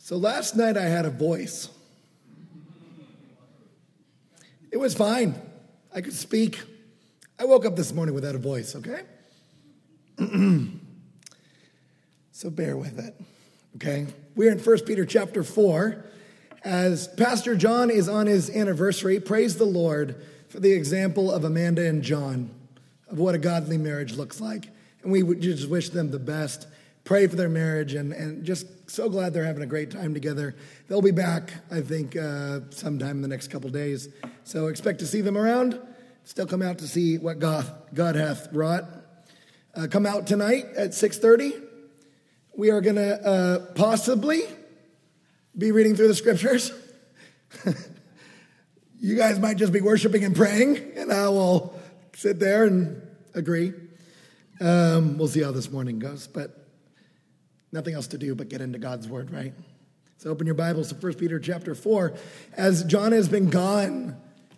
So last night I had a voice. It was fine. I could speak. I woke up this morning without a voice, okay? So bear with it, okay? We're in 1 Peter chapter 4. As Pastor John is on his anniversary, praise the Lord for the example of Amanda and John, of what a godly marriage looks like. And we would just wish them the best. Pray for their marriage, and just so glad they're having a great time together. They'll be back, I think, sometime in the next couple days. So expect to see them around. Still come out to see what God hath wrought. Come out tonight at 6:30. We are going to possibly be reading through the scriptures. You guys might just be worshiping and praying, and I will sit there and agree. We'll see how this morning goes, but nothing else to do but get into God's word, right? So open your Bibles to 1 Peter chapter 4. As John has been gone,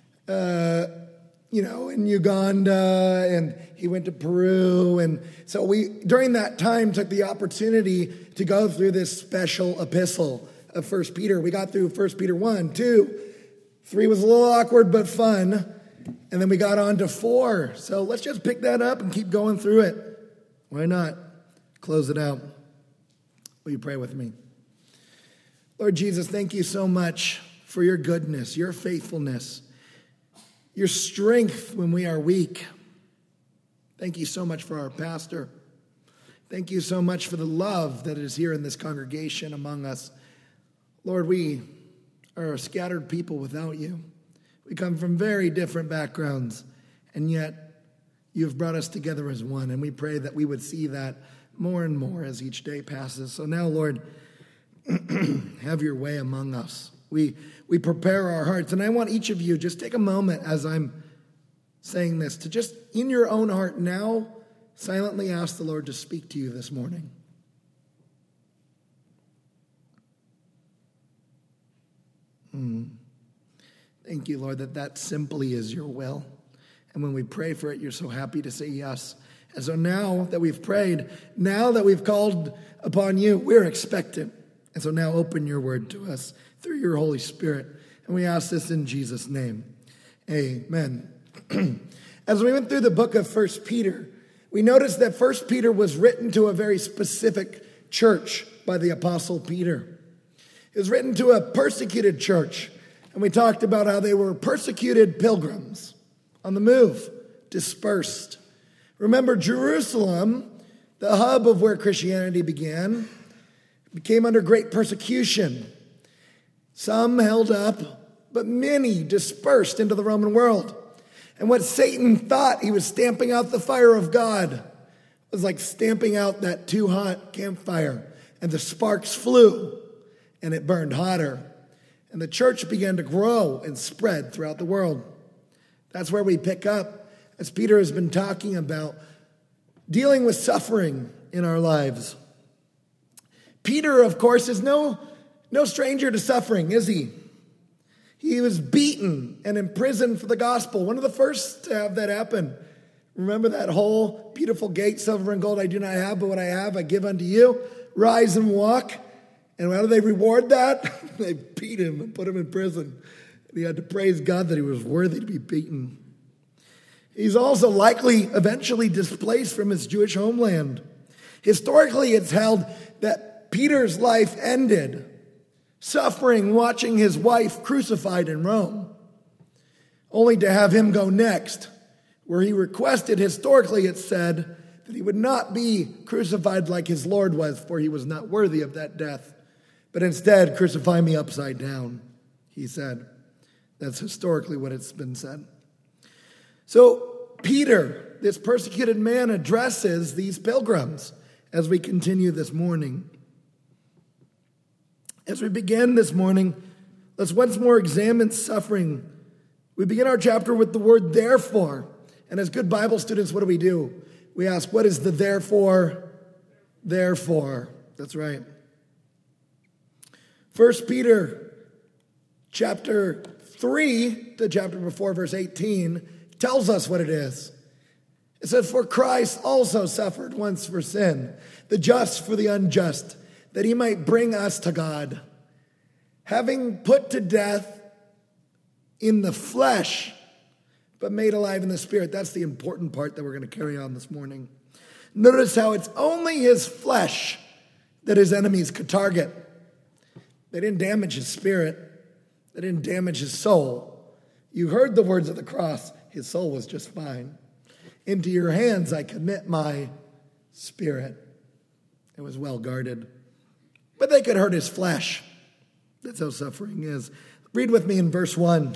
in Uganda, and he went to Peru. And so we, during that time, took the opportunity to go through this special epistle of 1 Peter. We got through 1 Peter 1, 2, 3 was a little awkward but fun. And then we got on to 4. So let's just pick that up and keep going through it. Why not? Close it out. Will you pray with me? Lord Jesus, thank you so much for your goodness, your faithfulness, your strength when we are weak. Thank you so much for our pastor. Thank you so much for the love that is here in this congregation among us. Lord, we are a scattered people without you. We come from very different backgrounds, and yet you have brought us together as one, and we pray that we would see that more and more as each day passes. So now, Lord, have your way among us. We prepare our hearts, and I want each of you, just take a moment as I'm saying this, to just in your own heart now, silently ask the Lord to speak to you this morning. Thank you, Lord, that simply is your will. And when we pray for it, you're so happy to say yes. And so now that we've prayed, now that we've called upon you, we're expectant. And so now open your word to us through your Holy Spirit. And we ask this in Jesus' name. Amen. As we went through the book of 1 Peter, we noticed that 1 Peter was written to a very specific church by the Apostle Peter. It was written to a persecuted church. And we talked about how they were persecuted pilgrims on the move, dispersed. Remember, Jerusalem, the hub of where Christianity began, became under great persecution. Some held up, but many dispersed into the Roman world. And what Satan thought he was stamping out the fire of God was like stamping out that too hot campfire. And the sparks flew, and it burned hotter. And the church began to grow and spread throughout the world. That's where we pick up, as Peter has been talking about, dealing with suffering in our lives. Peter, of course, is no stranger to suffering, is he? He was beaten and imprisoned for the gospel. One of the first to have that happen. Remember that whole beautiful gate, silver and gold I do not have, but what I have I give unto you. Rise and walk. And how do they reward that? They beat him and put him in prison. And he had to praise God that he was worthy to be beaten. He's also likely eventually displaced from his Jewish homeland. Historically, it's held that Peter's life ended suffering watching his wife crucified in Rome, only to have him go next, where he requested, historically it's said, that he would not be crucified like his Lord was, for he was not worthy of that death, but instead, crucify me upside down, he said. That's historically what it's been said. So Peter, this persecuted man, addresses these pilgrims as we continue this morning. As we begin this morning, let's once more examine suffering. We begin our chapter with the word therefore. And as good Bible students, what do? We ask, what is the therefore? Therefore. That's right. 1 Peter chapter 3, the chapter before, verse 18, tells us what it is. It says, for Christ also suffered once for sin, the just for the unjust, that he might bring us to God, having put to death in the flesh, but made alive in the spirit. That's the important part that we're going to carry on this morning. Notice how it's only his flesh that his enemies could target. They didn't damage his spirit. They didn't damage his soul. You heard the words of the cross. His soul was just fine. Into your hands I commit my spirit. It was well guarded. But they could hurt his flesh. That's how suffering is. Read with me in verse 1.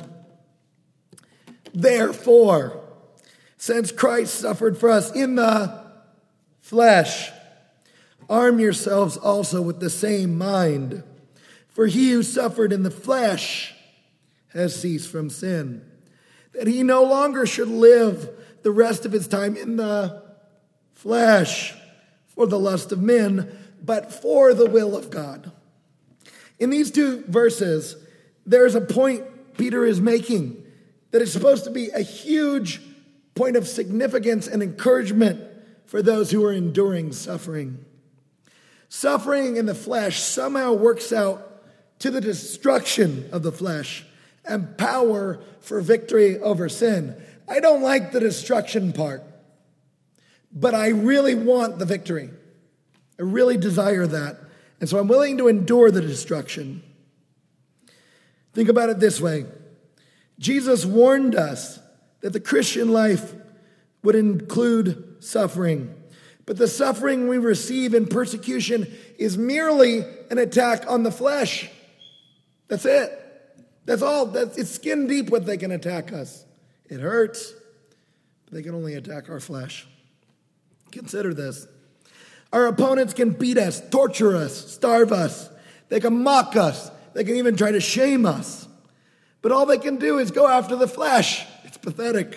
Therefore, since Christ suffered for us in the flesh, arm yourselves also with the same mind. For he who suffered in the flesh has ceased from sin, that he no longer should live the rest of his time in the flesh for the lust of men, but for the will of God. In these two verses, there's a point Peter is making that is supposed to be a huge point of significance and encouragement for those who are enduring suffering. Suffering in the flesh somehow works out to the destruction of the flesh and power for victory over sin. I don't like the destruction part, but I really want the victory. I really desire that. And so I'm willing to endure the destruction. Think about it this way. Jesus warned us that the Christian life would include suffering. But the suffering we receive in persecution is merely an attack on the flesh. That's it. That's all. It's skin deep what they can attack us. It hurts, but they can only attack our flesh. Consider this. Our opponents can beat us, torture us, starve us. They can mock us. They can even try to shame us. But all they can do is go after the flesh. It's pathetic.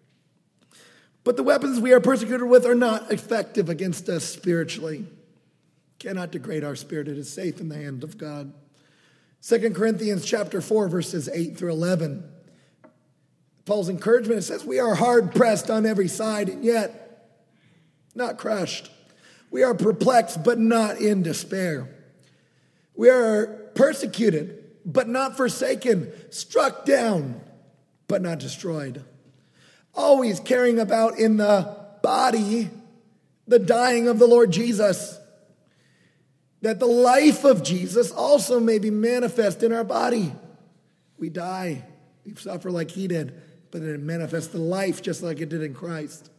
But the weapons we are persecuted with are not effective against us spiritually. Cannot degrade our spirit. It is safe in the hand of God. 2 Corinthians chapter 4, verses 8 through 11. Paul's encouragement says, we are hard pressed on every side and yet not crushed. We are perplexed, but not in despair. We are persecuted, but not forsaken, struck down, but not destroyed. Always carrying about in the body the dying of the Lord Jesus, that the life of Jesus also may be manifest in our body. We die, we suffer like he did, but it manifests the life just like it did in Christ.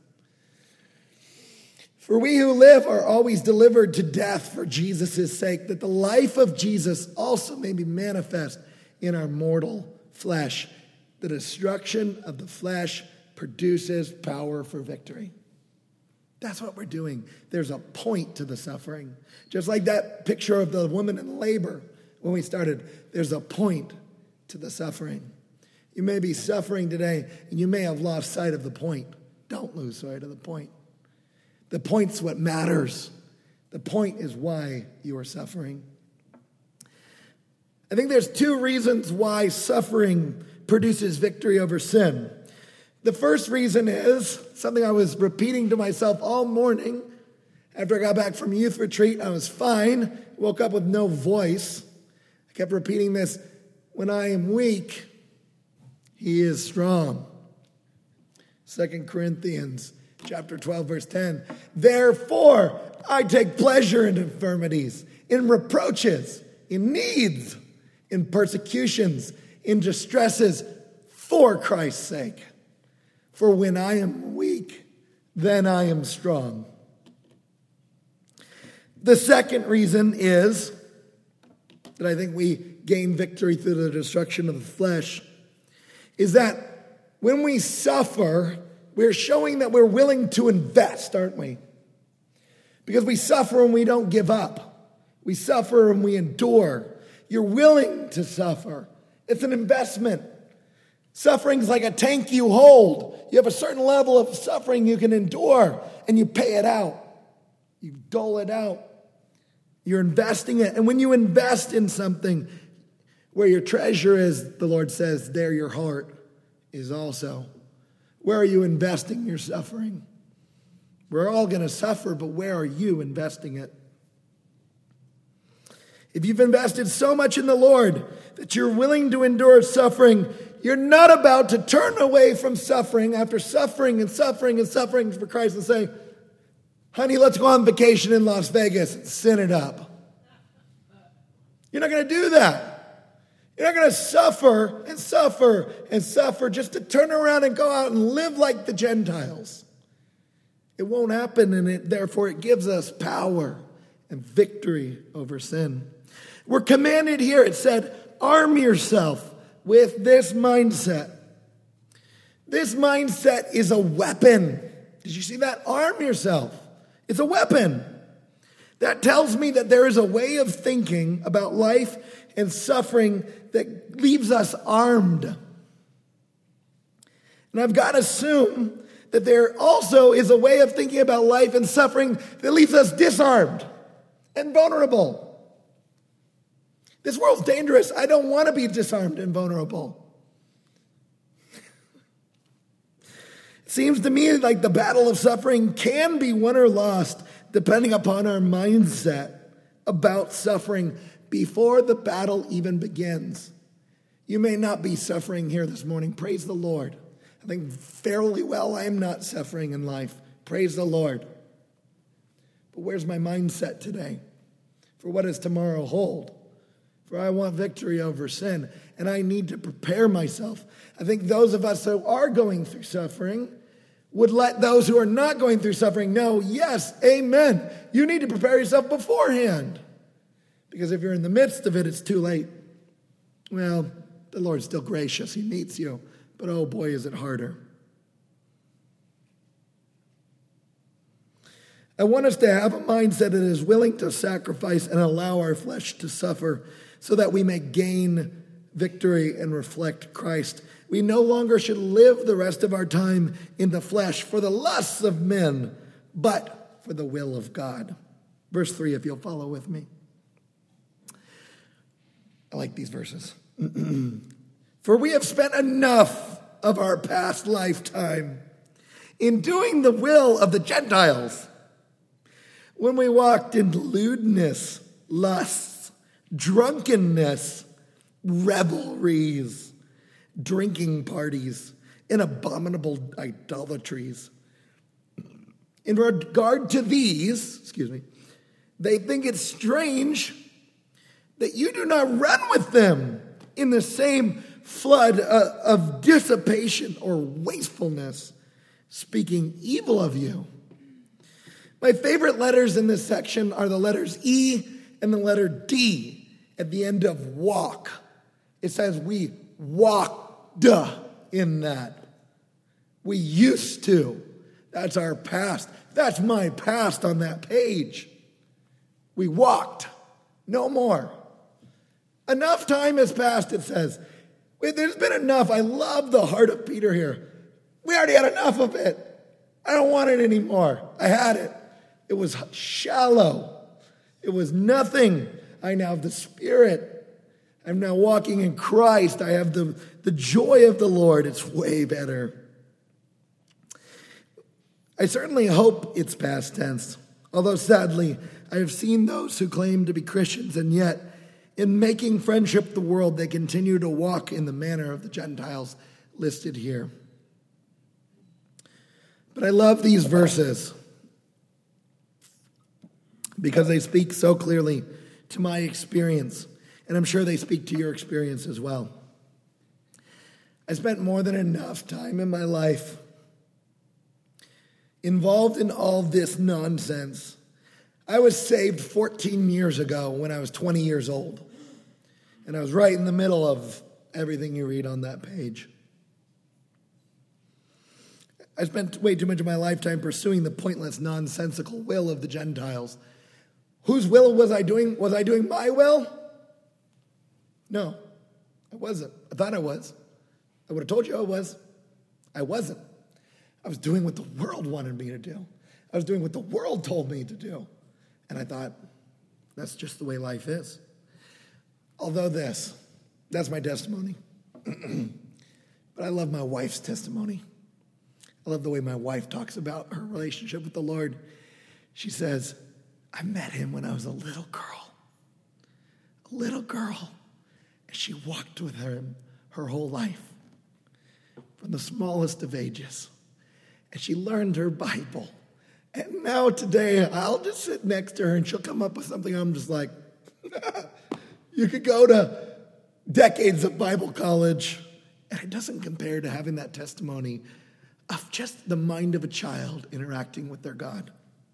For we who live are always delivered to death for Jesus' sake, that the life of Jesus also may be manifest in our mortal flesh. The destruction of the flesh produces power for victory. That's what we're doing. There's a point to the suffering. Just like that picture of the woman in labor when we started, there's a point to the suffering. You may be suffering today, and you may have lost sight of the point. Don't lose sight of the point. The point's what matters. The point is why you are suffering. I think there's two reasons why suffering produces victory over sin. The first reason is something I was repeating to myself all morning. After I got back from youth retreat, I was fine. Woke up with no voice. I kept repeating this. When I am weak, he is strong. 2 Corinthians chapter 12, verse 10. Therefore, I take pleasure in infirmities, in reproaches, in needs, in persecutions, in distresses, for Christ's sake. For when I am weak, then I am strong. The second reason is that I think we gain victory through the destruction of the flesh is that when we suffer, we're showing that we're willing to invest, aren't we? Because we suffer and we don't give up. We suffer and we endure. You're willing to suffer. It's an investment. Suffering's like a tank you hold. You have a certain level of suffering you can endure, and you pay it out. You dole it out. You're investing it. And when you invest in something, where your treasure is, the Lord says, there your heart is also. Where are you investing your suffering? We're all going to suffer, but where are you investing it? If you've invested so much in the Lord that you're willing to endure suffering, you're not about to turn away from suffering after suffering and suffering and suffering for Christ and say, honey, let's go on vacation in Las Vegas and sin it up. You're not going to do that. You're not going to suffer and suffer and suffer just to turn around and go out and live like the Gentiles. It won't happen, and therefore it gives us power and victory over sin. We're commanded here, it said, arm yourself with this mindset. This mindset is a weapon. Did you see that? Arm yourself. It's a weapon. That tells me that there is a way of thinking about life and suffering that leaves us armed. And I've got to assume that there also is a way of thinking about life and suffering that leaves us disarmed and vulnerable. This world's dangerous. I don't want to be disarmed and vulnerable. It seems to me like the battle of suffering can be won or lost depending upon our mindset about suffering before the battle even begins. You may not be suffering here this morning. Praise the Lord. I think fairly well I am not suffering in life. Praise the Lord. But where's my mindset today? For what does tomorrow hold? For I want victory over sin, and I need to prepare myself. I think those of us who are going through suffering would let those who are not going through suffering know, yes, amen. You need to prepare yourself beforehand. Because if you're in the midst of it, it's too late. Well, the Lord's still gracious. He meets you. But oh boy, is it harder. I want us to have a mindset that is willing to sacrifice and allow our flesh to suffer so that we may gain victory and reflect Christ. We no longer should live the rest of our time in the flesh for the lusts of men, but for the will of God. Verse 3, if you'll follow with me. I like these verses. For we have spent enough of our past lifetime in doing the will of the Gentiles, when we walked in lewdness, lusts, drunkenness, revelries, drinking parties, and abominable idolatries. In regard to these, they think it's strange that you do not run with them in the same flood of dissipation or wastefulness, speaking evil of you. My favorite letters in this section are the letters E and the letter D at the end of walk. It says we walked in that. We used to. That's our past. That's my past on that page. We walked. No more. Enough time has passed, it says. There's been enough. I love the heart of Peter here. We already had enough of it. I don't want it anymore. I had it. It was shallow. It was nothing. I now have the Spirit. I'm now walking in Christ. I have the joy of the Lord. It's way better. I certainly hope it's past tense. Although sadly, I have seen those who claim to be Christians, and yet in making friendship the world, they continue to walk in the manner of the Gentiles listed here. But I love these verses because they speak so clearly to my experience, and I'm sure they speak to your experience as well. I spent more than enough time in my life involved in all this nonsense. I was saved 14 years ago when I was 20 years old, and I was right in the middle of everything you read on that page. I spent way too much of my lifetime pursuing the pointless, nonsensical will of the Gentiles. Whose will was I doing? Was I doing my will? No, I wasn't. I thought I was. I would have told you I was. I wasn't. I was doing what the world wanted me to do. I was doing what the world told me to do. And I thought, that's just the way life is. Although that's my testimony. But I love my wife's testimony. I love the way my wife talks about her relationship with the Lord. She says, I met him when I was a little girl. a little girl, and she walked with him her whole life, from the smallest of ages. And she learned her Bible. And now today, I'll just sit next to her and she'll come up with something. I'm just like, you could go to decades of Bible college, and it doesn't compare to having that testimony of just the mind of a child interacting with their God.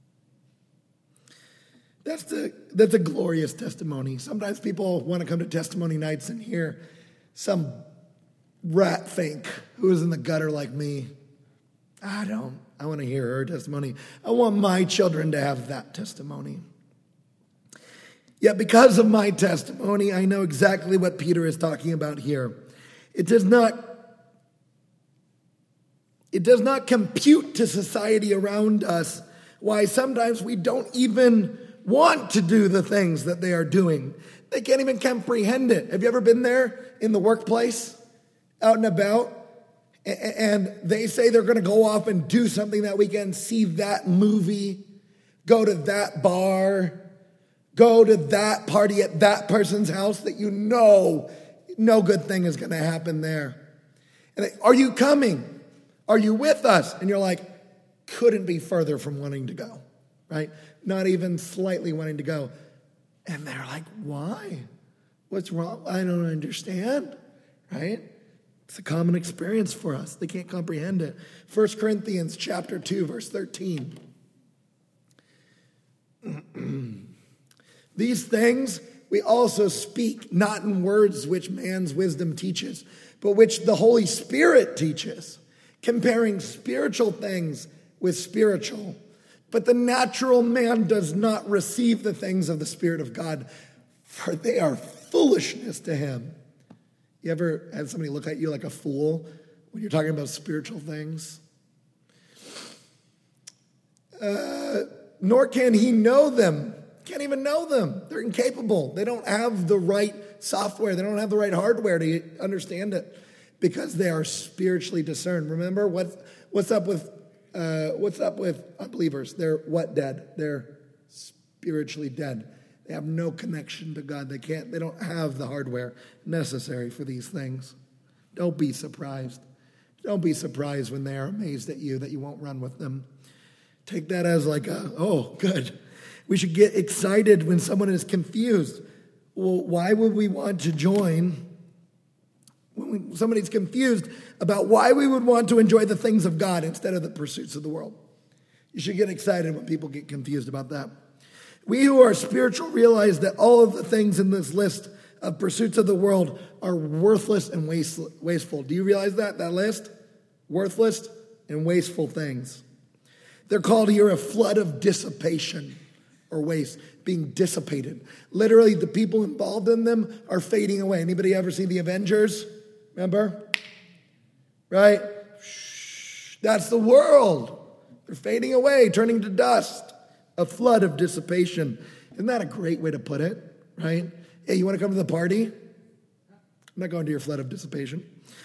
That's a glorious testimony. Sometimes people want to come to testimony nights and hear some rat fink who is in the gutter like me. I want to hear her testimony. I want my children to have that testimony. Yet because of my testimony, I know exactly what Peter is talking about here. It does not compute to society around us why sometimes we don't even want to do the things that they are doing. They can't even comprehend it. Have you ever been there in the workplace, out and about? And they say they're going to go off and do something that weekend, see that movie, go to that bar, go to that party at that person's house that you know no good thing is going to happen there. And are you coming? Are you with us? And you're like, couldn't be further from wanting to go, right? Not even slightly wanting to go. And they're like, why? What's wrong? I don't understand, right? It's a common experience for us. They can't comprehend it. 1 Corinthians chapter 2, verse 13. These things we also speak, not in words which man's wisdom teaches, but which the Holy Spirit teaches, comparing spiritual things with spiritual. But the natural man does not receive the things of the Spirit of God, for they are foolishness to him. You ever had somebody look at you like a fool when you're talking about spiritual things? Nor can he know them. Can't even know them. They're incapable. They don't have the right software. They don't have the right hardware to understand it because they are spiritually discerned. Remember what's up with unbelievers? They're what dead? They're spiritually dead. They have no connection to God. They don't have the hardware necessary for these things. Don't be surprised. Don't be surprised when they are amazed at you that you won't run with them. Take that as like good. We should get excited when someone is confused. Well, why would we want to join when somebody's confused about why we would want to enjoy the things of God instead of the pursuits of the world? You should get excited when people get confused about that. We who are spiritual realize that all of the things in this list of pursuits of the world are worthless and wasteful. Do you realize that list? Worthless and wasteful things. They're called here a flood of dissipation or waste, being dissipated. Literally, the people involved in them are fading away. Anybody ever see The Avengers? Remember? Right? That's the world. They're fading away, turning to dust. A flood of dissipation. Isn't that a great way to put it, right? Hey, you want to come to the party? I'm not going to your flood of dissipation.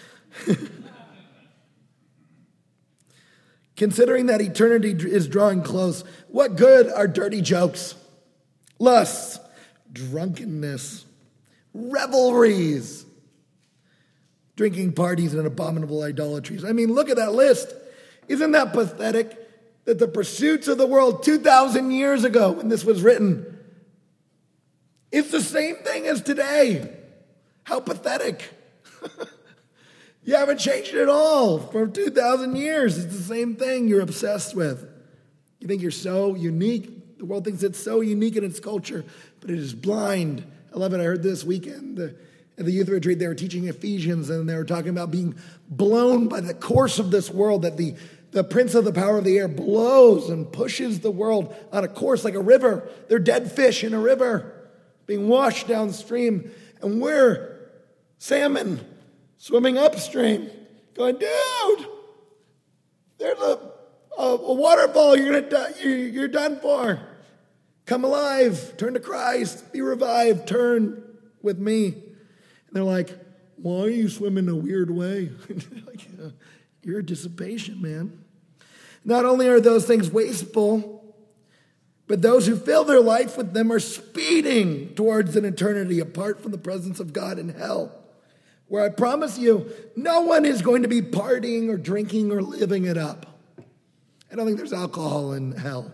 Considering that eternity is drawing close, what good are dirty jokes, lusts, drunkenness, revelries, drinking parties, and abominable idolatries? I mean, look at that list. Isn't that pathetic? That the pursuits of the world 2,000 years ago when this was written, it's the same thing as today. How pathetic. You haven't changed it at all for 2,000 years. It's the same thing you're obsessed with. You think you're so unique. The world thinks it's so unique in its culture, but it is blind. I love it. I heard this weekend at the youth retreat, they were teaching Ephesians, and they were talking about being blown by the course of this world, that the prince of the power of the air blows and pushes the world on a course like a river. They're dead fish in a river being washed downstream. And we're salmon swimming upstream going, dude, there's a waterfall. You're done for. Come alive. Turn to Christ. Be revived. Turn with me. And they're like, why are you swimming a weird way? Like, you're a dissipation, man. Not only are those things wasteful, But those who fill their life with them are speeding towards an eternity apart from the presence of God in hell, where I promise you, no one is going to be partying or drinking or living it up. I don't think there's alcohol in hell.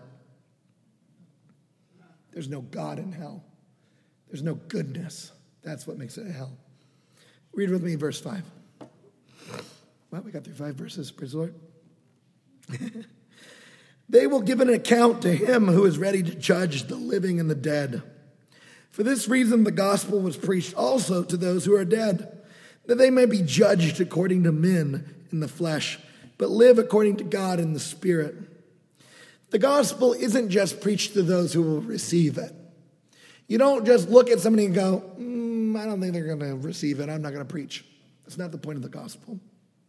There's no God in hell. There's no goodness. That's what makes it a hell. Read with me verse 5. Well, we got through 5 verses. Praise the Lord. They will give an account to him who is ready to judge the living and the dead. For this reason, the gospel was preached also to those who are dead, that they may be judged according to men in the flesh, but live according to God in the Spirit. The gospel isn't just preached to those who will receive it. You don't just look at somebody and go, I don't think they're going to receive it. I'm not going to preach. That's not the point of the gospel.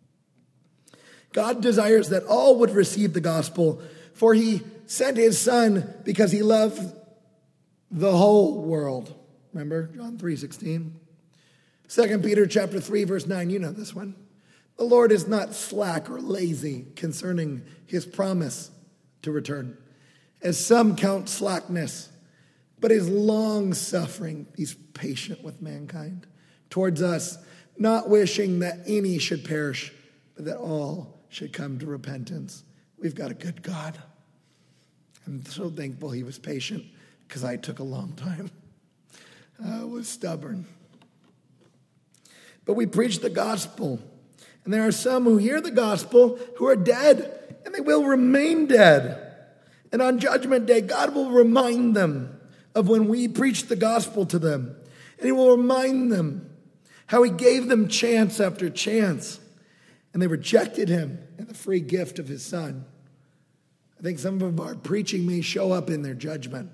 God desires that all would receive the gospel, for he sent his son because he loved the whole world. Remember John 3:16? 2 Peter chapter 3, verse 9, you know this one. The Lord is not slack or lazy concerning his promise to return, as some count slackness, but is long-suffering. He's patient with mankind towards us, not wishing that any should perish, but that all should come to repentance. We've got a good God. I'm so thankful he was patient, because I took a long time. I was stubborn. But we preach the gospel. And there are some who hear the gospel who are dead, and they will remain dead. And on Judgment Day, God will remind them of when we preached the gospel to them. And he will remind them how he gave them chance after chance. And they rejected him and the free gift of his son. I think some of our preaching may show up in their judgment.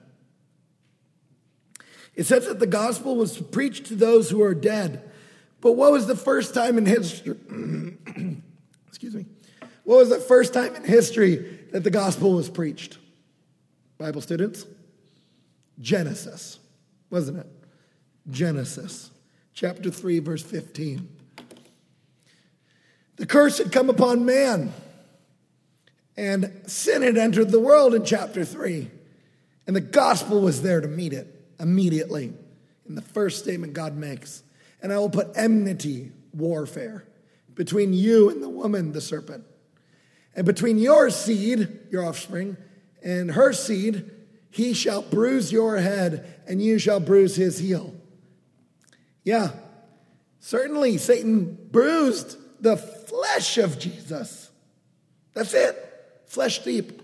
It says that the gospel was preached to those who are dead. But what was the first time in history? Excuse me. What was the first time in history that the gospel was preached? Bible students? Genesis, wasn't it? Genesis, chapter 3, verse 15. The curse had come upon man, and sin had entered the world in chapter 3. And the gospel was there to meet it immediately in the first statement God makes. And I will put enmity, warfare, between you and the woman, the serpent. And between your seed, your offspring, and her seed, he shall bruise your head, and you shall bruise his heel. Yeah, certainly Satan bruised the flesh of Jesus. That's it. Flesh deep.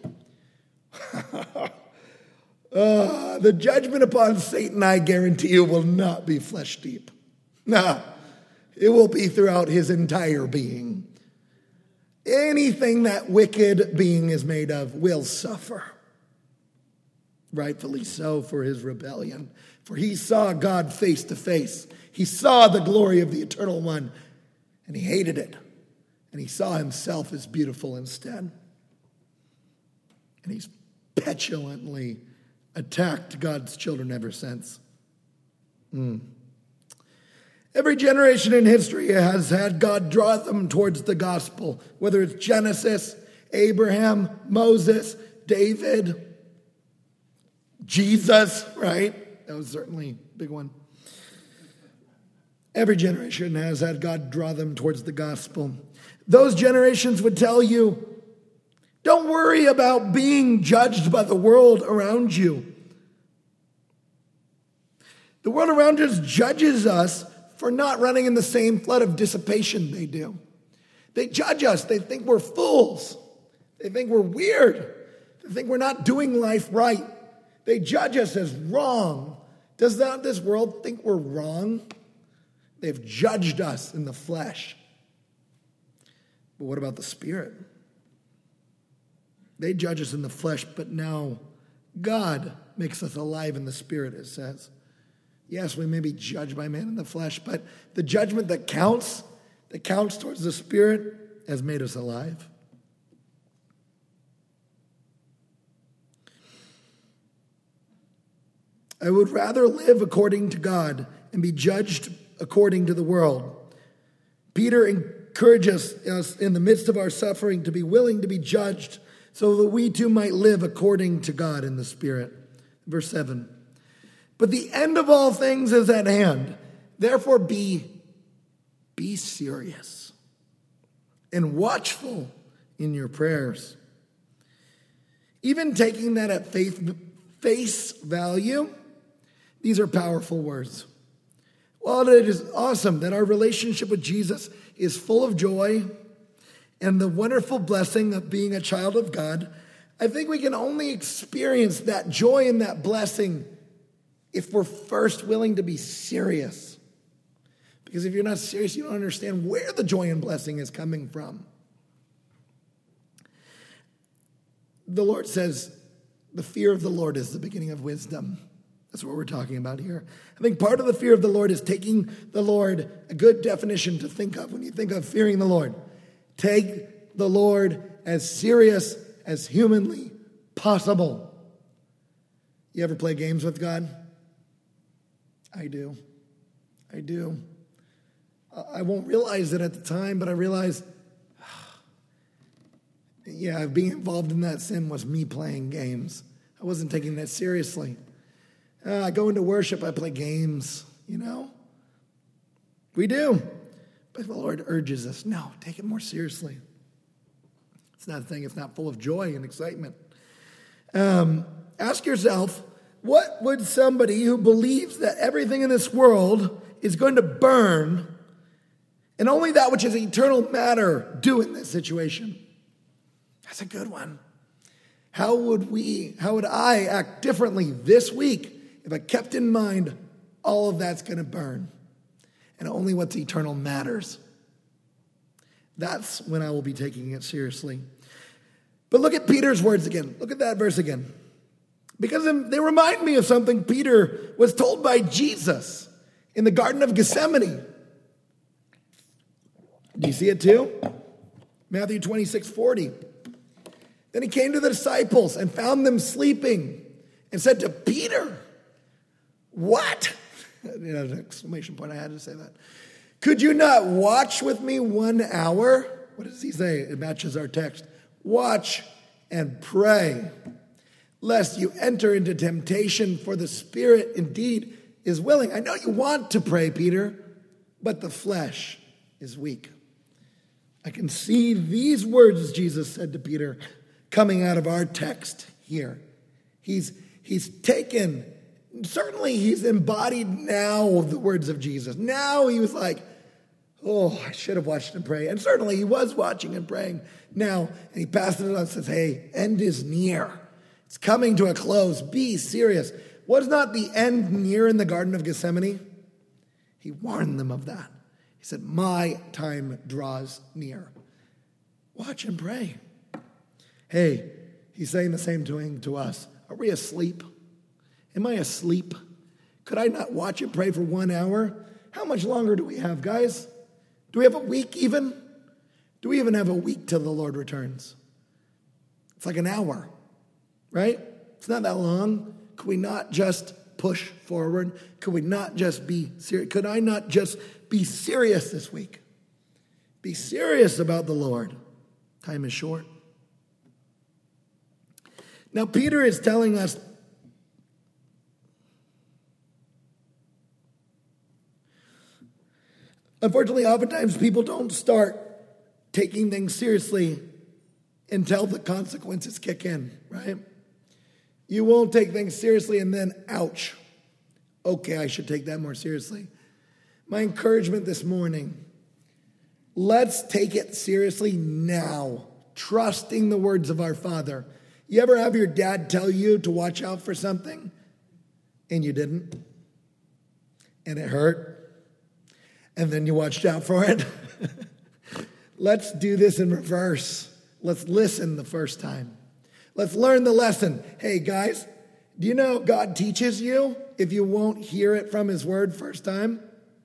The judgment upon Satan, I guarantee you, will not be flesh deep. No, it will be throughout his entire being. Anything that wicked being is made of will suffer. Rightfully so for his rebellion. For he saw God face to face. He saw the glory of the Eternal One, and he hated it. And he saw himself as beautiful instead. And he's petulantly attacked God's children ever since. Every generation in history has had God draw them towards the gospel, whether it's Genesis, Abraham, Moses, David, Jesus, right? That was certainly a big one. Every generation has had God draw them towards the gospel. Those generations would tell you, don't worry about being judged by the world around you. The world around us judges us for not running in the same flood of dissipation they do. They judge us. They think we're fools. They think we're weird. They think we're not doing life right. They judge us as wrong. Does not this world think we're wrong? They've judged us in the flesh. But what about the Spirit? They judge us in the flesh, but now God makes us alive in the Spirit, it says. Yes, we may be judged by man in the flesh, but the judgment that counts towards the Spirit, has made us alive. I would rather live according to God and be judged according to the world. Peter encourages us in the midst of our suffering to be willing to be judged so that we too might live according to God in the Spirit. Verse 7. But the end of all things is at hand. Therefore be serious and watchful in your prayers. Even taking that at face value, these are powerful words. While it is awesome that our relationship with Jesus is full of joy and the wonderful blessing of being a child of God, I think we can only experience that joy and that blessing if we're first willing to be serious. Because if you're not serious, you don't understand where the joy and blessing is coming from. The Lord says, the fear of the Lord is the beginning of wisdom. That's what we're talking about here. I think part of the fear of the Lord is taking the Lord, a good definition to think of when you think of fearing the Lord. Take the Lord as serious as humanly possible. You ever play games with God? I do. I won't realize it at the time, but I realize, being involved in that sin was me playing games. I wasn't taking that seriously. I go into worship, I play games, We do. But the Lord urges us, no, take it more seriously. It's not a thing, it's not full of joy and excitement. Ask yourself, what would somebody who believes that everything in this world is going to burn and only that which is eternal matter do in this situation? That's a good one. How would I act differently this week if I kept in mind all of that's going to burn and only what's eternal matters? That's when I will be taking it seriously. But look at Peter's words again. Look at that verse again. Because they remind me of something Peter was told by Jesus in the Garden of Gethsemane. Do you see it too? Matthew 26:40. Then he came to the disciples and found them sleeping and said to Peter, "What?" An exclamation point. I had to say that. "Could you not watch with me 1 hour?" What does he say? It matches our text. "Watch and pray, lest you enter into temptation, for the spirit indeed is willing." I know you want to pray, Peter, but the flesh is weak. I can see these words Jesus said to Peter coming out of our text here. He's taken, certainly he's embodied now the words of Jesus. Now he was like, oh, I should have watched and prayed. And certainly he was watching and praying now. And he passes it on and says, hey, end is near. It's coming to a close. Be serious. Was not the end near in the Garden of Gethsemane? He warned them of that. He said, my time draws near. Watch and pray. Hey, he's saying the same thing to us. Are we asleep? Am I asleep? Could I not watch and pray for 1 hour? How much longer do we have, guys? Do we have a week even? Do we even have a week till the Lord returns? It's like an hour, right? It's not that long. Could we not just push forward? Could we not just be serious? Could I not just be serious this week? Be serious about the Lord. Time is short. Now, Peter is telling us unfortunately, oftentimes people don't start taking things seriously until the consequences kick in, right? You won't take things seriously and then, ouch, okay, I should take that more seriously. My encouragement this morning, let's take it seriously now, trusting the words of our Father. You ever have your dad tell you to watch out for something and you didn't? And it hurt? And then you watched out for it? Let's do this in reverse. Let's listen the first time. Let's learn the lesson. Hey, guys, do you know God teaches you if you won't hear it from his word first time?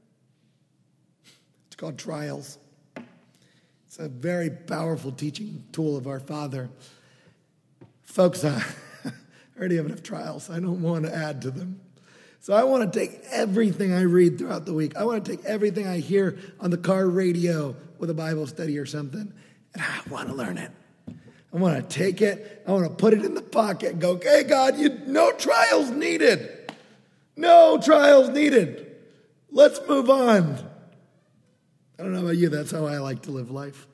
It's called trials. It's a very powerful teaching tool of our Father. Folks, I already have enough trials. I don't want to add to them. So I want to take everything I read throughout the week. I want to take everything I hear on the car radio with a Bible study or something, and I want to learn it. I I want to take it. I want to put it in the pocket and go, okay, God, no trials needed. No trials needed. Let's move on. I don't know about you. That's how I like to live life.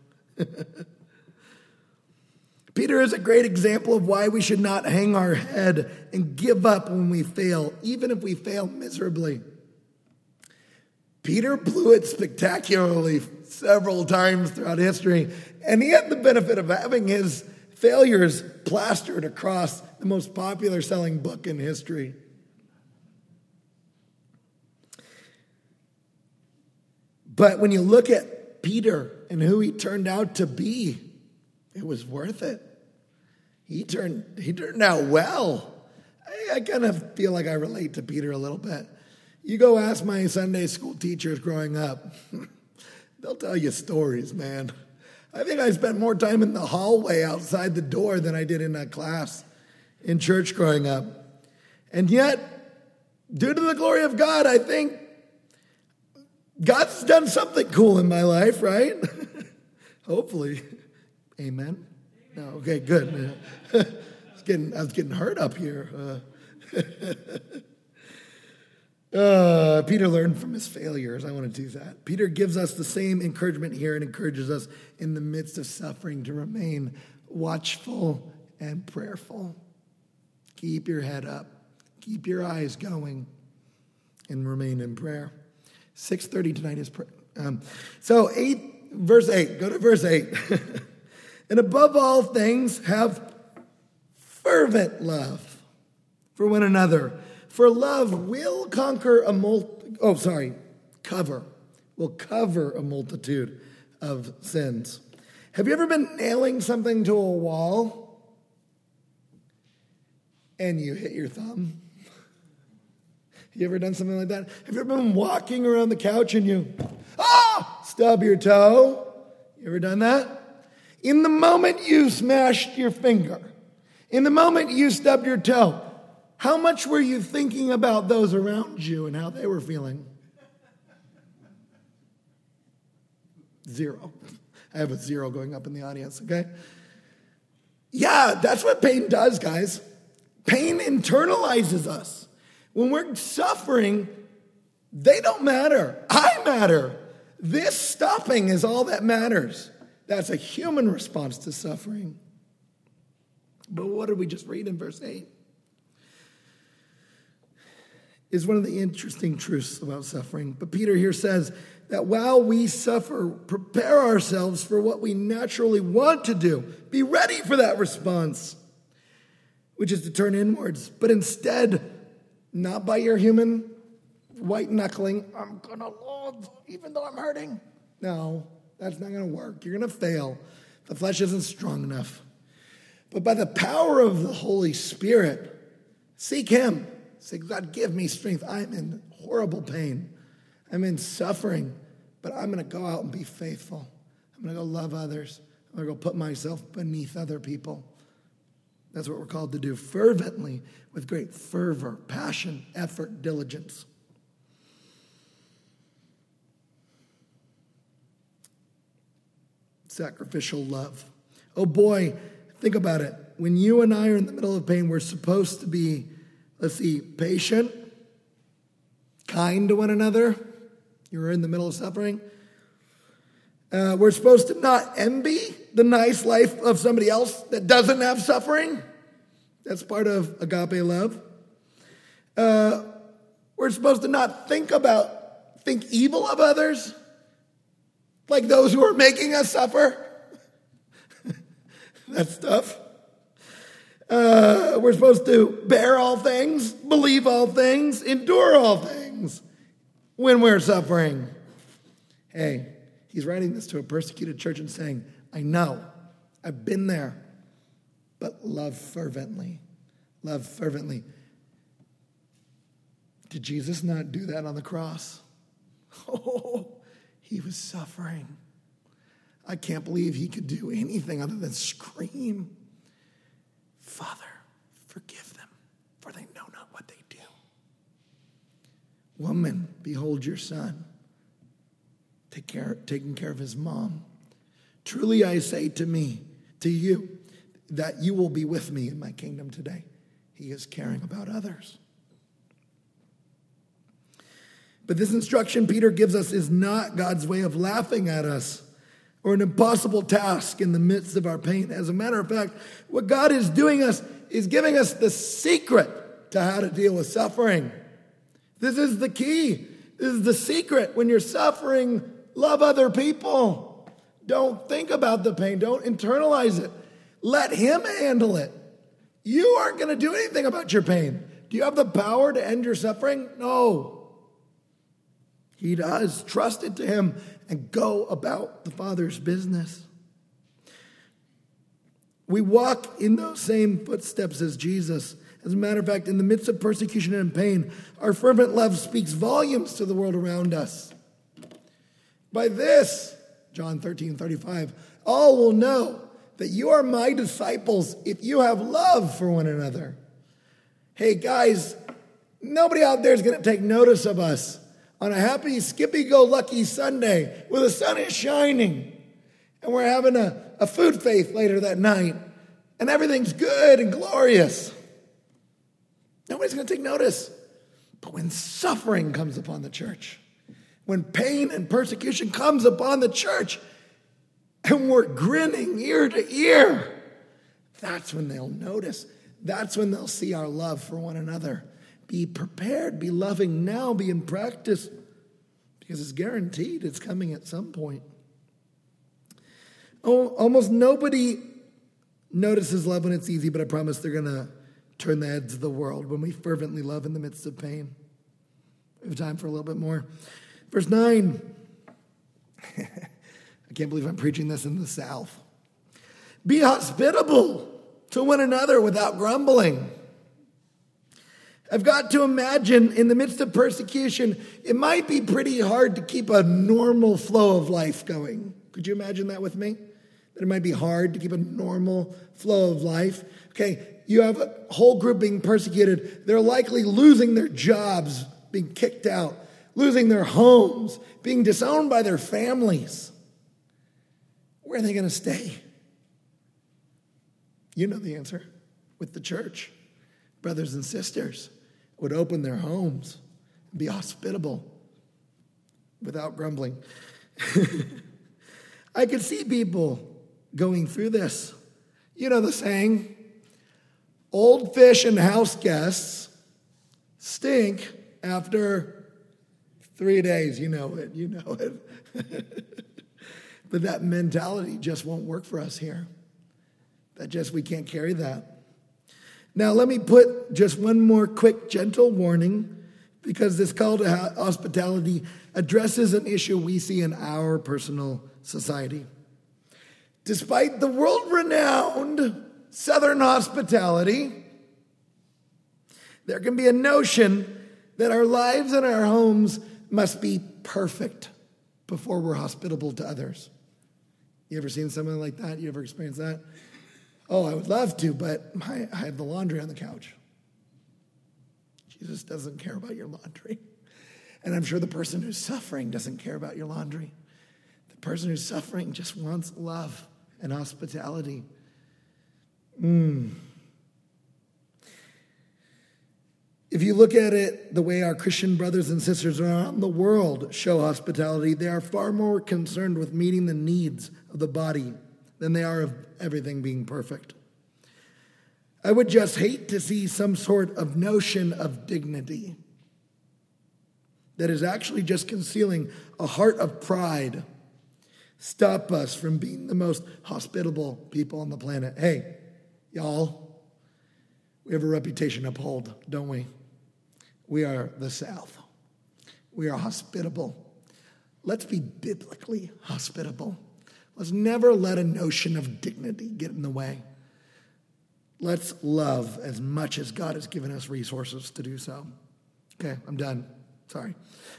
Peter is a great example of why we should not hang our head and give up when we fail, even if we fail miserably. Peter blew it spectacularly several times throughout history, and he had the benefit of having his failures plastered across the most popular selling book in history. But when you look at Peter and who he turned out to be, it was worth it. He turned out well. I kind of feel like I relate to Peter a little bit. You go ask my Sunday school teachers growing up, they'll tell you stories, man. I think I spent more time in the hallway outside the door than I did in a class in church growing up. And yet, due to the glory of God, I think God's done something cool in my life, right? Hopefully. Amen? No, okay, good. I was getting hurt up here. Peter learned from his failures. I want to do that. Peter gives us the same encouragement here and encourages us in the midst of suffering to remain watchful and prayerful. Keep your head up. Keep your eyes going and remain in prayer. 6:30 tonight is prayer. Verse 8. Go to verse 8. And above all things, have fervent love for one another. For love will cover a multitude of sins. Have you ever been nailing something to a wall and you hit your thumb? You ever done something like that? Have you ever been walking around the couch and you stub your toe? You ever done that? In the moment you smashed your finger, in the moment you stubbed your toe, how much were you thinking about those around you and how they were feeling? 0. I have a 0 going up in the audience, okay? Yeah, that's what pain does, guys. Pain internalizes us. When we're suffering, they don't matter. I matter. This stopping is all that matters. That's a human response to suffering. But what did we just read in verse 8? Is one of the interesting truths about suffering. But Peter here says that while we suffer, prepare ourselves for what we naturally want to do. Be ready for that response, which is to turn inwards. But instead, not by your human white knuckling, I'm going to love even though I'm hurting. No, that's not going to work. You're going to fail. The flesh isn't strong enough. But by the power of the Holy Spirit, seek him. Say, God, give me strength. I'm in horrible pain. I'm in suffering, but I'm going to go out and be faithful. I'm going to go love others. I'm going to go put myself beneath other people. That's what we're called to do, fervently, with great fervor, passion, effort, diligence. Sacrificial love. Oh boy, think about it. When you and I are in the middle of pain, we're supposed to be, patient, kind to one another. You're in the middle of suffering. We're supposed to not envy the nice life of somebody else that doesn't have suffering. That's part of agape love. We're supposed to not think evil of others, like those who are making us suffer. That's tough. We're supposed to bear all things, believe all things, endure all things when we're suffering. Hey, he's writing this to a persecuted church and saying, I know, I've been there, but love fervently. Love fervently. Did Jesus not do that on the cross? Oh, he was suffering. I can't believe he could do anything other than scream, Father, forgive them, for they know not what they do. Woman, behold your son, taking care of his mom. Truly I say to you, that you will be with me in my kingdom today. He is caring about others. But this instruction Peter gives us is not God's way of laughing at us or an impossible task in the midst of our pain. As a matter of fact, what God is doing is giving us the secret to how to deal with suffering. This is the key. This is the secret. When you're suffering, love other people. Don't think about the pain. Don't internalize it. Let him handle it. You aren't going to do anything about your pain. Do you have the power to end your suffering? No. He does. Trust it to him and go about the Father's business. We walk in those same footsteps as Jesus. As a matter of fact, in the midst of persecution and pain, our fervent love speaks volumes to the world around us. By this, John 13:35, all will know that you are my disciples if you have love for one another. Hey guys, nobody out there is going to take notice of us on a happy, skippy-go-lucky Sunday where the sun is shining and we're having a food faith later that night and everything's good and glorious. Nobody's going to take notice. But when suffering comes upon the church, when pain and persecution comes upon the church, and we're grinning ear to ear, that's when they'll notice. That's when they'll see our love for one another. Be prepared, be loving now, be in practice, because it's guaranteed it's coming at some point. Oh, almost nobody notices love when it's easy, but I promise they're going to turn the heads of the world when we fervently love in the midst of pain. We have time for a little bit more. Verse 9. I can't believe I'm preaching this in the South. Be hospitable to one another without grumbling. I've got to imagine in the midst of persecution, it might be pretty hard to keep a normal flow of life going. Could you imagine that with me? That it might be hard to keep a normal flow of life. Okay, you have a whole group being persecuted. They're likely losing their jobs, being kicked out, losing their homes, being disowned by their families. Where are they going to stay? You know the answer. With the church. Brothers and sisters would open their homes and be hospitable without grumbling. I could see people going through this. You know the saying, old fish and house guests stink after 3 days. You know it. But that mentality just won't work for us here. We can't carry that. Now, let me put just one more quick, gentle warning, because this call to hospitality addresses an issue we see in our personal society. Despite the world-renowned Southern hospitality, there can be a notion that our lives and our homes must be perfect before we're hospitable to others. You ever seen something like that? You ever experienced that? Oh, I would love to, but I have the laundry on the couch. Jesus doesn't care about your laundry. And I'm sure the person who's suffering doesn't care about your laundry. The person who's suffering just wants love and hospitality. If you look at it the way our Christian brothers and sisters around the world show hospitality, they are far more concerned with meeting the needs of the body than they are of everything being perfect. I would just hate to see some sort of notion of dignity that is actually just concealing a heart of pride stop us from being the most hospitable people on the planet. Hey, y'all, we have a reputation to uphold, don't we? We are the South. We are hospitable. Let's be biblically hospitable. Let's never let a notion of dignity get in the way. Let's love as much as God has given us resources to do so. Okay, I'm done. Sorry.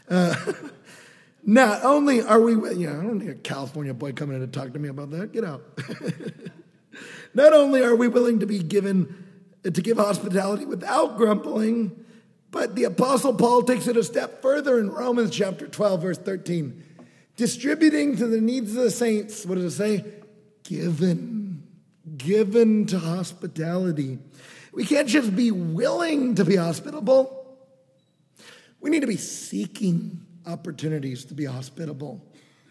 Not only are we, I don't need a California boy coming in to talk to me about that. Get out. Not only are we willing to give hospitality without grumbling, but the Apostle Paul takes it a step further in Romans chapter 12, verse 13. Distributing to the needs of the saints, what does it say? given to hospitality. We can't just be willing to be hospitable. We need to be seeking opportunities to be hospitable.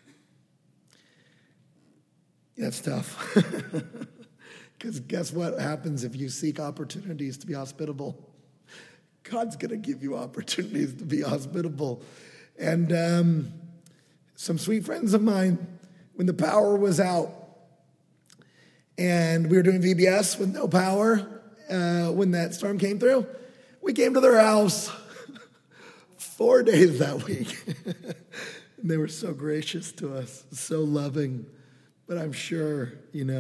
That's tough. Because guess what happens if you seek opportunities to be hospitable? God's going to give you opportunities to be hospitable. And some sweet friends of mine, when the power was out, and we were doing VBS with no power, when that storm came through, we came to their house 4 days that week. And they were so gracious to us, so loving. But I'm sure,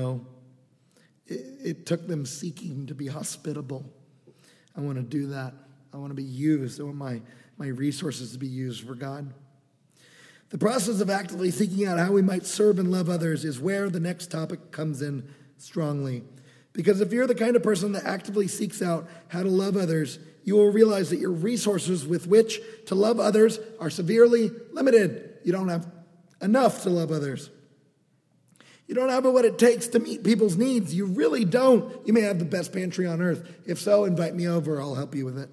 it took them seeking to be hospitable. I want to do that. I want to be used. I want my resources to be used for God. The process of actively seeking out how we might serve and love others is where the next topic comes in strongly. Because if you're the kind of person that actively seeks out how to love others, you will realize that your resources with which to love others are severely limited. You don't have enough to love others. You don't have what it takes to meet people's needs. You really don't. You may have the best pantry on earth. If so, invite me over. I'll help you with it.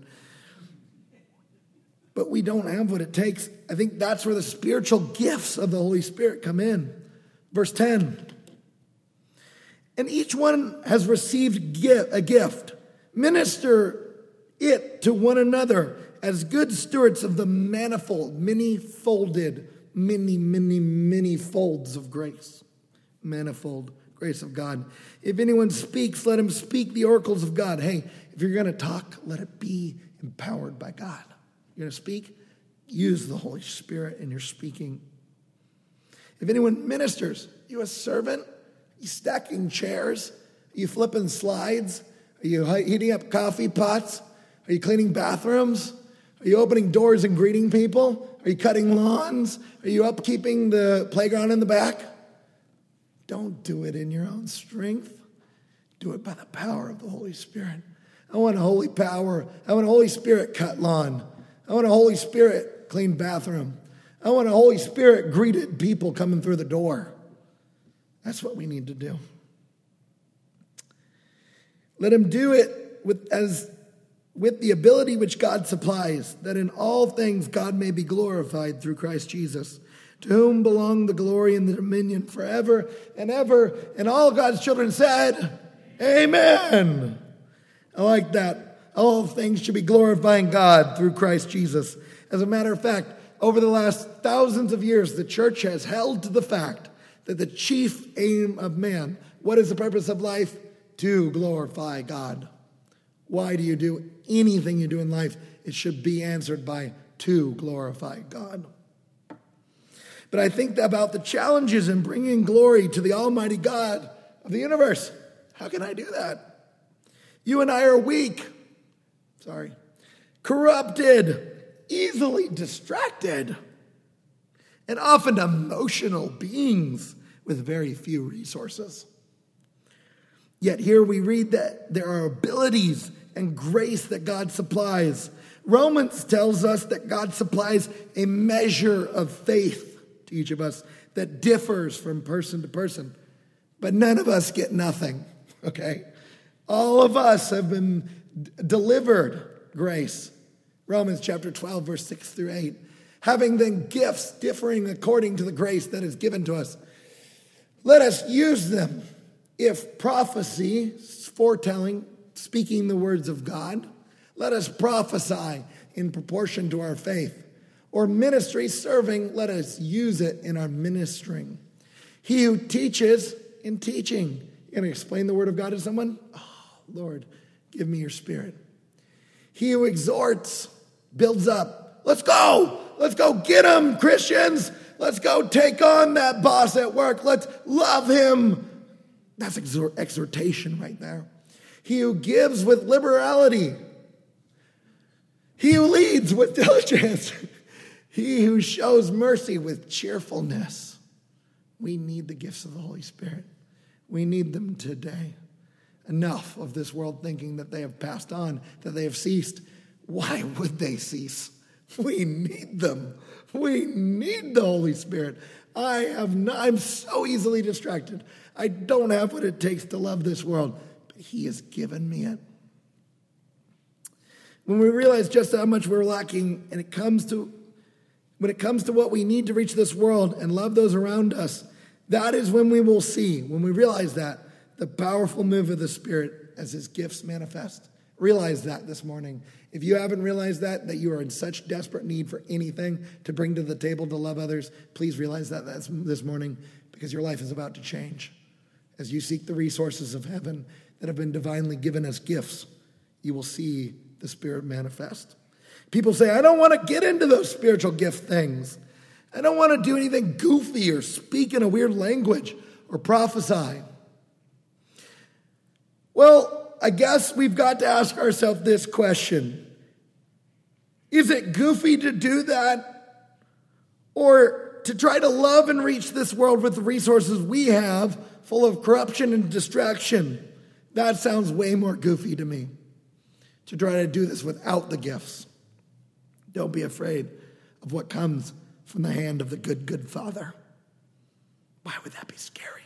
But we don't have what it takes. I think that's where the spiritual gifts of the Holy Spirit come in. Verse 10. And each one has received a gift. Minister it to one another as good stewards of the manifold, many-folded, many folds of grace. Manifold grace of God. If anyone speaks, let him speak the oracles of God. Hey, if you're going to talk, let it be empowered by God. You're going to speak, use the Holy Spirit in your speaking. If anyone ministers, you a servant? Are you stacking chairs? Are you flipping slides? Are you heating up coffee pots? Are you cleaning bathrooms? Are you opening doors and greeting people? Are you cutting lawns? Are you upkeeping the playground in the back? Don't do it in your own strength. Do it by the power of the Holy Spirit. I want a holy power. I want a Holy Spirit cut lawn. I want a Holy Spirit clean bathroom. I want a Holy Spirit greeted people coming through the door. That's what we need to do. Let him do it with the ability which God supplies, that in all things God may be glorified through Christ Jesus, to whom belong the glory and the dominion forever and ever. And all God's children said, Amen. I like that. All things should be glorifying God through Christ Jesus. As a matter of fact, over the last thousands of years, the church has held to the fact that the chief aim of man, what is the purpose of life? To glorify God. Why do you do anything you do in life? It should be answered by to glorify God. But I think about the challenges in bringing glory to the Almighty God of the universe. How can I do that? You and I are weak. Corrupted, easily distracted, and often emotional beings with very few resources. Yet here we read that there are abilities and grace that God supplies. Romans tells us that God supplies a measure of faith to each of us that differs from person to person. But none of us get nothing, okay? All of us have been delivered grace. Romans chapter 12, verse 6 through 8. Having then gifts differing according to the grace that is given to us, let us use them. If prophecy, foretelling, speaking the words of God, let us prophesy in proportion to our faith. Or ministry, serving, let us use it in our ministering. He who teaches, in teaching. You're going to explain the word of God to someone? Oh, Lord, give me your spirit. He who exhorts, builds up. Let's go. Let's go get him, Christians. Let's go take on that boss at work. Let's love him. That's exhortation right there. He who gives with liberality. He who leads with diligence. He who shows mercy with cheerfulness. We need the gifts of the Holy Spirit. We need them today. Enough of this world thinking that they have passed on, that they have ceased. Why would they cease? We need them We need the Holy Spirit. I'm so easily distracted. I don't have what it takes to love this world, but he has given me it. When we realize just how much we're lacking when it comes to what we need to reach this world and love those around us, that is when we will see, when we realize that, the powerful move of the Spirit as his gifts manifest. Realize that this morning. If you haven't realized that you are in such desperate need for anything to bring to the table to love others, please realize that this morning, because your life is about to change. As you seek the resources of heaven that have been divinely given as gifts, you will see the Spirit manifest. People say, I don't want to get into those spiritual gift things. I don't want to do anything goofy or speak in a weird language or prophesy. Well, I guess we've got to ask ourselves this question. Is it goofy to do that? Or to try to love and reach this world with the resources we have, full of corruption and distraction? That sounds way more goofy to me. To try to do this without the gifts. Don't be afraid of what comes from the hand of the good, good Father. Why would that be scary?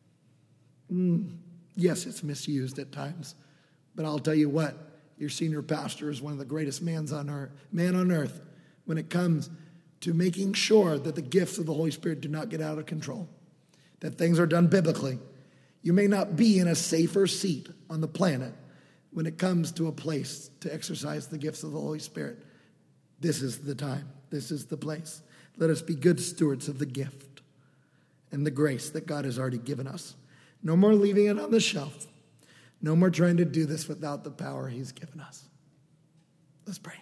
Yes, it's misused at times. But I'll tell you what, your senior pastor is one of the greatest man on earth when it comes to making sure that the gifts of the Holy Spirit do not get out of control, that things are done biblically. You may not be in a safer seat on the planet when it comes to a place to exercise the gifts of the Holy Spirit. This is the time. This is the place. Let us be good stewards of the gift and the grace that God has already given us. No more leaving it on the shelf. No more trying to do this without the power he's given us. Let's pray.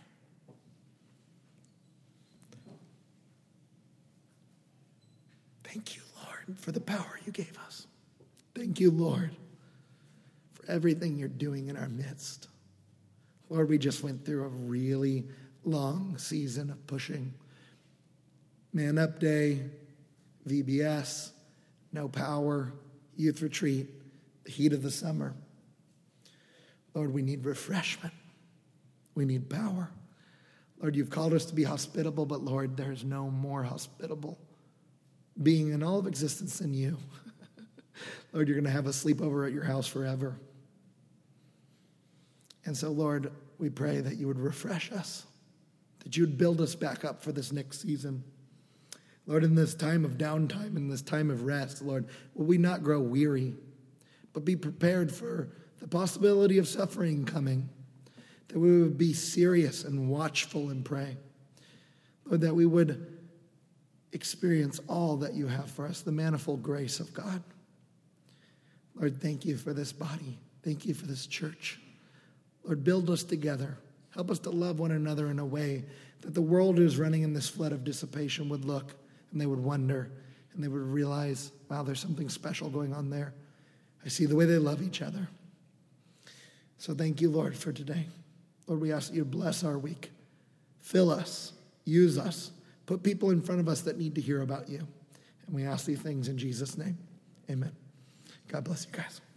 Thank you, Lord, for the power you gave us. Thank you, Lord, for everything you're doing in our midst. Lord, we just went through a really long season of pushing. Man Up Day, VBS, No Power, Youth Retreat, the heat of the summer. Lord, we need refreshment. We need power. Lord, you've called us to be hospitable, but Lord, there's no more hospitable being in all of existence than you. Lord, you're going to have a sleepover at your house forever. And so, Lord, we pray that you would refresh us, that you would build us back up for this next season. Lord, in this time of downtime, in this time of rest, Lord, will we not grow weary, but be prepared for the possibility of suffering coming, that we would be serious and watchful and pray. Lord, that we would experience all that you have for us, the manifold grace of God. Lord, thank you for this body. Thank you for this church. Lord, build us together. Help us to love one another in a way that the world who's running in this flood of dissipation would look and they would wonder and they would realize, wow, there's something special going on there. I see the way they love each other. So thank you, Lord, for today. Lord, we ask that you bless our week. Fill us. Use us. Put people in front of us that need to hear about you. And we ask these things in Jesus' name. Amen. God bless you guys.